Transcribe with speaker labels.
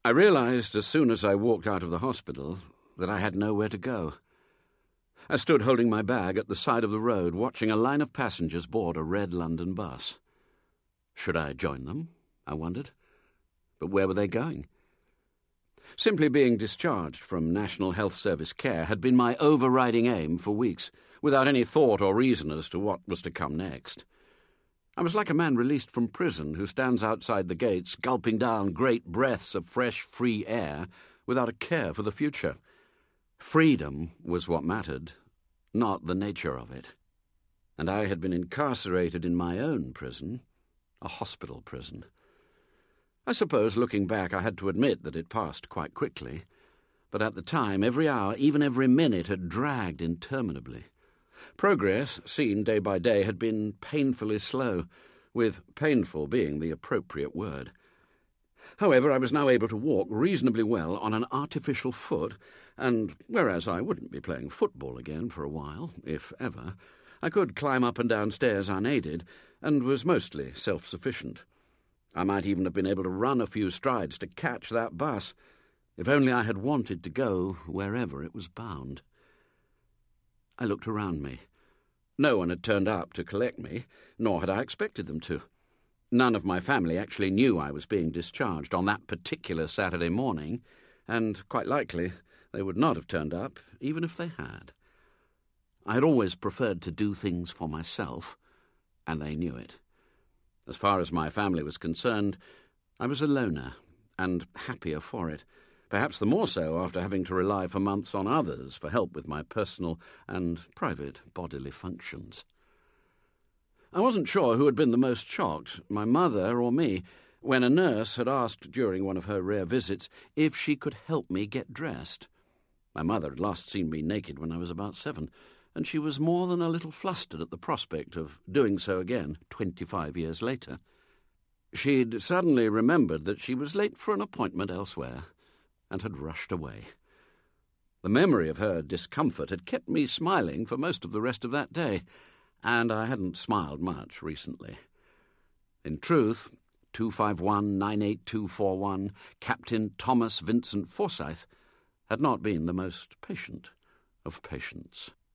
Speaker 1: I realised as soon as I walked out of the hospital that I had nowhere to go. I stood holding my bag at the side of the road, watching a line of passengers board a red London bus. Should I join them? I wondered. But where were they going? Simply being discharged from National Health Service care had been my overriding aim for weeks, without any thought or reason as to what was to come next. I was like a man released from prison who stands outside the gates, gulping down great breaths of fresh, free air without a care for the future. Freedom was what mattered, not the nature of it. And I had been incarcerated in my own prison, a hospital prison. I suppose, looking back, I had to admit that it passed quite quickly, but at the time, every hour, even every minute, had dragged interminably. Progress, seen day by day, had been painfully slow, with painful being the appropriate word. However, I was now able to walk reasonably well on an artificial foot, and whereas I wouldn't be playing football again for a while, if ever, I could climb up and down stairs unaided, and was mostly self-sufficient. I might even have been able to run a few strides to catch that bus, if only I had wanted to go wherever it was bound. I looked around me. No one had turned up to collect me, nor had I expected them to. None of my family actually knew I was being discharged on that particular Saturday morning, and quite likely they would not have turned up, even if they had. I had always preferred to do things for myself, and they knew it. As far as my family was concerned, I was a loner, and happier for it, perhaps the more so after having to rely for months on others for help with my personal and private bodily functions. I wasn't sure who had been the most shocked, my mother or me, when a nurse had asked during one of her rare visits if she could help me get dressed. My mother had last seen me naked when I was about 7, and she was more than a little flustered at the prospect of doing so again 25 years later. She'd suddenly remembered that she was late for an appointment elsewhere, and had rushed away. The memory of her discomfort had kept me smiling for most of the rest of that day, and I hadn't smiled much recently. In truth, 251-98241, Captain Thomas Vincent Forsyth, had not been the most patient of patients.